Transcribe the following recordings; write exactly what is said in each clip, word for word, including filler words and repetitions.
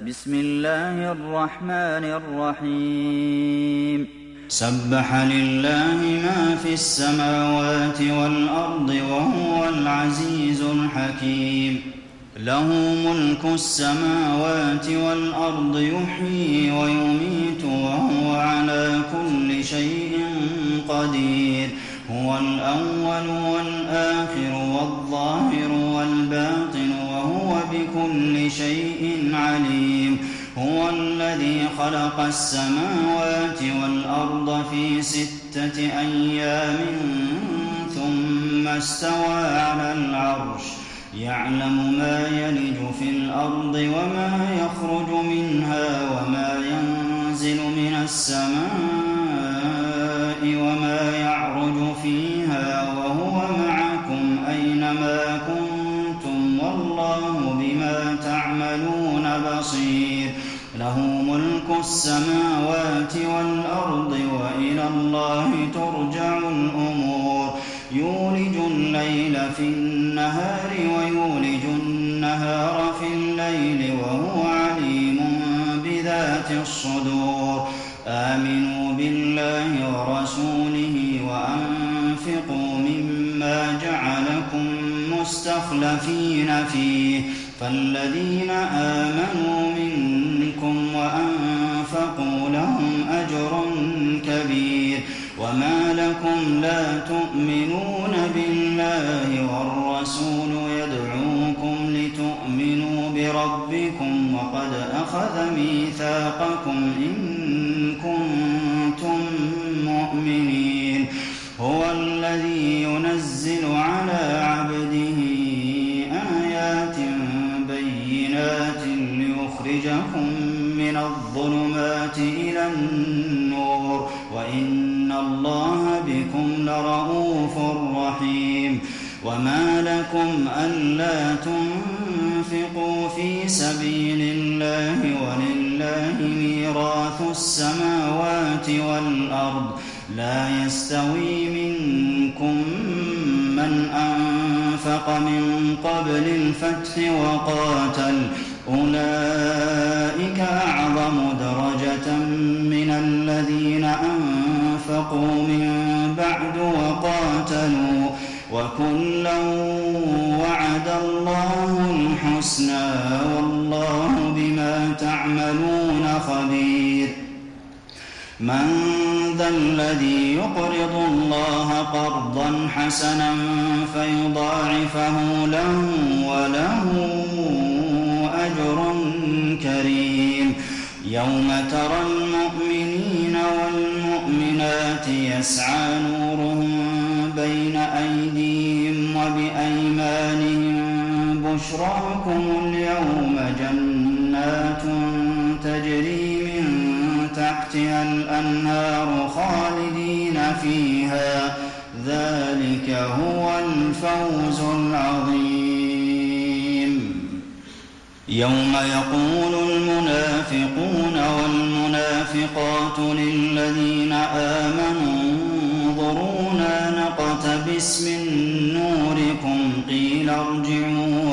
بسم الله الرحمن الرحيم سبح لله ما في السماوات والأرض وهو العزيز الحكيم له ملك السماوات والأرض يحيي ويميت وهو على كل شيء قدير هو الأول والآخر والظاهر والباطن وهو بكل شيء عليم هو الذي خلق السماوات والأرض في ستة أيام ثم استوى على العرش يعلم ما يلج في الأرض وما يخرج منها وما ينزل من السماء وما يعرج فيها وهو معكم أينما كنتم والله بما تعملون بصير له ملك السماوات والأرض وإلى الله ترجع الأمور يولج الليل في النهار ويولج النهار في الليل وهو عليم بذات الصدور آمنوا بالله ورسوله وأنفقوا مما جعلكم مستخلفين فيه فالذين آمنوا منكم وأنفقوا لهم أجر كبير وما لكم لا تؤمنون بالله والرسول يدعوكم لتؤمنوا بربكم وقد أخذ ميثاقكم إن كنتم مؤمنين هو الذي ينزل على عبده آيات بينات ليخرجكم من الظلمات إلى النور وإن الله بكم لرءوف رحيم وما لكم ألا تنفقوا في سبيل الله ولله ميراث السماوات والأرض لا يستوي منكم من أنفق من قبل الفتح وقاتل أولئك أعظم درجة من الذين أنفقوا من بعد وقاتلوا وكلا وعد الله الحسنى والله بما تعملون خبير من ذا الذي يقرض الله قرضا حسنا فيضاعفه له وله أجر كريم يوم ترى المؤمنين والمؤمنات يسعى نورهم بين أيديهم وبأيمانهم بشراكم اليوم جنات تجري من تحتها الأنهار خالدين فيها ذلك هو الفوز العظيم يوم يقول المنافقون والمنافقات للذين آمنوا انظرونا نقتبس من نوركم قيل ارجعوا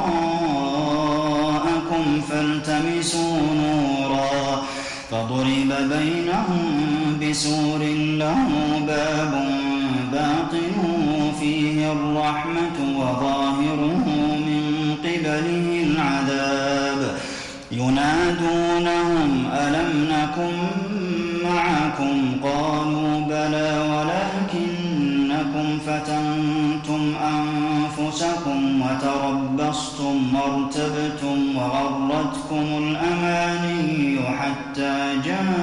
وراءكم فالتمسوا نورا فضرب بينهم بسور له باب باطنه فيه الرحمة وظاهره من قبله العذاب ينادونهم ألم نكن معكم قالوا بلى ولكنكم فتنتم أنفسكم وتربصتم وارتبتم وغرتكم الأماني حتى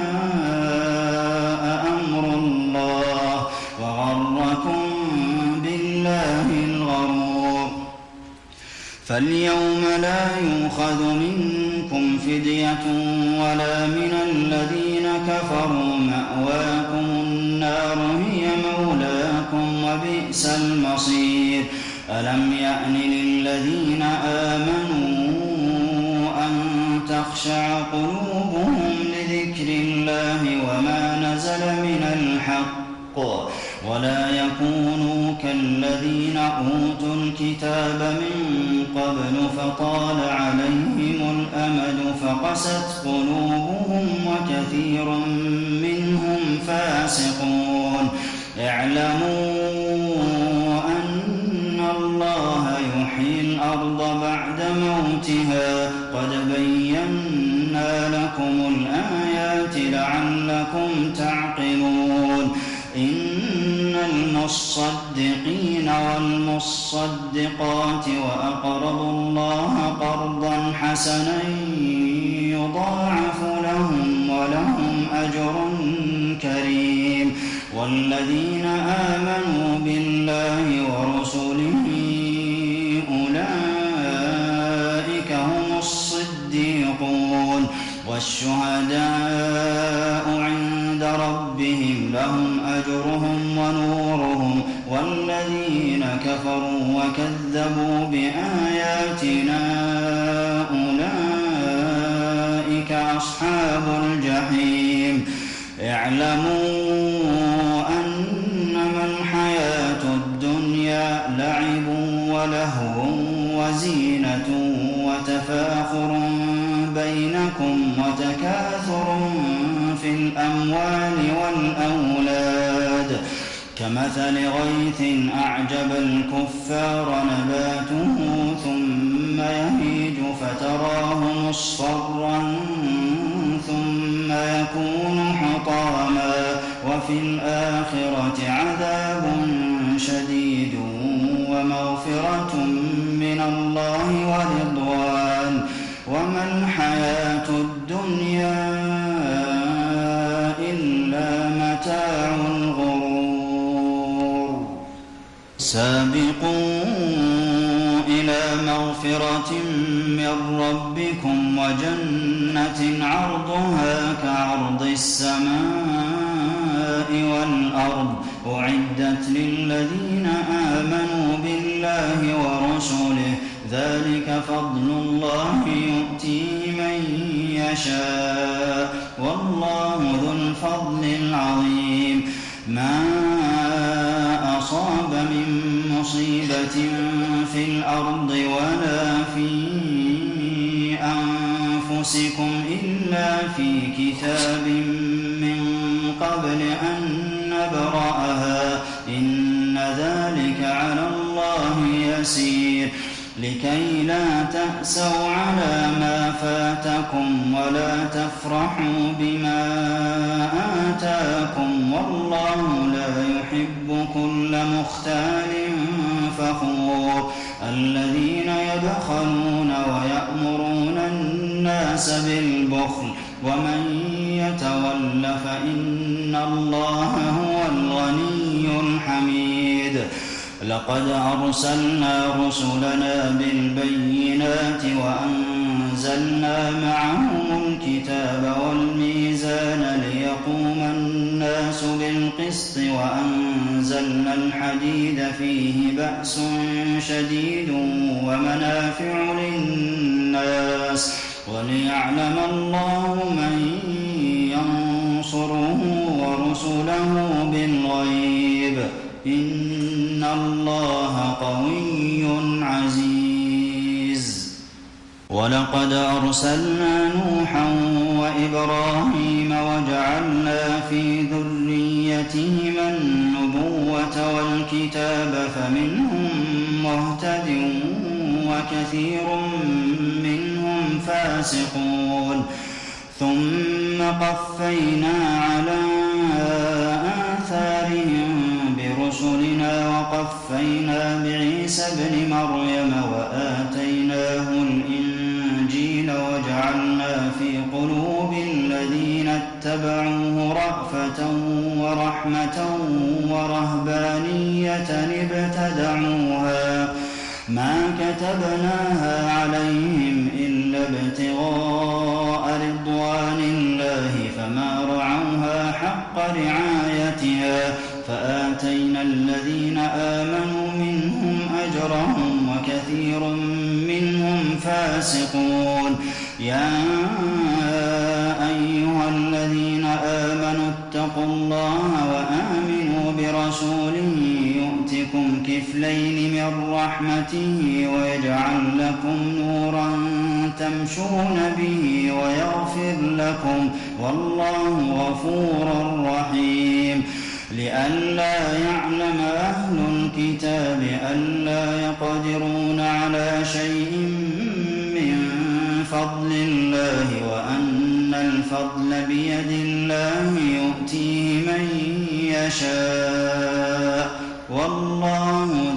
جاء أمر الله وغركم بالله الغرور فاليوم لا يؤخذ منكم فدية ولا من الذين كفروا مأواكم النار هي مولاكم وبئس المصير ألم يأن للذين آمنوا أن تخشع قلوبهم لذكر الله وما نزل من الحق ولا يكونوا كالذين أوتوا الكتاب من قبل فطال عليهم الأمد فقست قلوبهم وكثير منهم فاسقون اعلموا أن الله يحيي الأرض بعد موتها قد بينا لكم الآيات لعلكم تعقلون إن المصدقين والمصدقات وأقرضوا الله قرضا حسنا يضاعف لهم ولهم أجر كريم والذين آمنوا بالله ورسله أولئك هم الصديقون والشهداء عند ربهم لهم أجرهم ونورهم والذين كفروا وكذبوا بآياتنا أولئك أصحاب الجحيم اعلموا أنما الحياة الدنيا لعب ولهو وزينة وتفاخر بينكم وتكاثر في الأموال والأولاد كمثل غيث أعجب الكفار نباته ثم يهيج فتراه مصفرا ثم يكون حطاما وفي الآخرة عذاب شديد ومغفرة من الله ورضوان وما الحياة الدنيا إلا متاع الغرور سابقوا إلى مغفرة من ربكم وجنة عرضها كعرض السماء والأرض أعدت للذين آمنوا بالله ورسله ذلك فضل الله يؤتيه من يشاء والله ذو الفضل العظيم ما أصاب من مصيبة في الأرض ولا في أنفسكم إلا في كتاب من قبل أن نبرأها إن ذلك على الله يسير لكي لا تأسوا على ما فاتكم ولا تفرحوا بما آتاكم والله لا يحب كل مختال فخور الذين يبخلون ويأمرون الناس بالبخل ومن يتول فإن الله هو الغني الحميد لقد أرسلنا رسلنا بالبينات وأنزلنا معهم الكتاب والميزان ليقوم الناس بالقسط وأنزلنا الحديد فيه بأس شديد ومنافع للناس وليعلم الله من ينصره ورسله بالغيب إن الله قوي عزيز ولقد أرسلنا نوحا وإبراهيم وجعلنا في ذريتهما النبوة والكتاب فمنهم مهتد وكثير منهم فاسقون ثم قفينا على آثارهم برسلنا وقفينا بعيسى ابن مريم وآتيناه الإنجيل وجعلنا في قلوب الذين اتبعوه رأفة ورحمة ورهبانية ابتدعوها ما كتبناها عليهم إلا ابتغاء رضوان الله فما رعوها حق رعايتها فآتينا الذين آمنوا منهم أجرهم وكثير منهم فاسقون يا أيها الذين آمنوا اتقوا الله وآمنوا برسوله يؤتكم كفلين من رحمته ويجعل لكم نورا تمشون به ويغفر لكم والله غفور رحيم لئلا يعلم أهل الكتاب ألا يقدرون على شيء من فضل الله وأن الفضل بيد الله يؤتيه من يشاء والله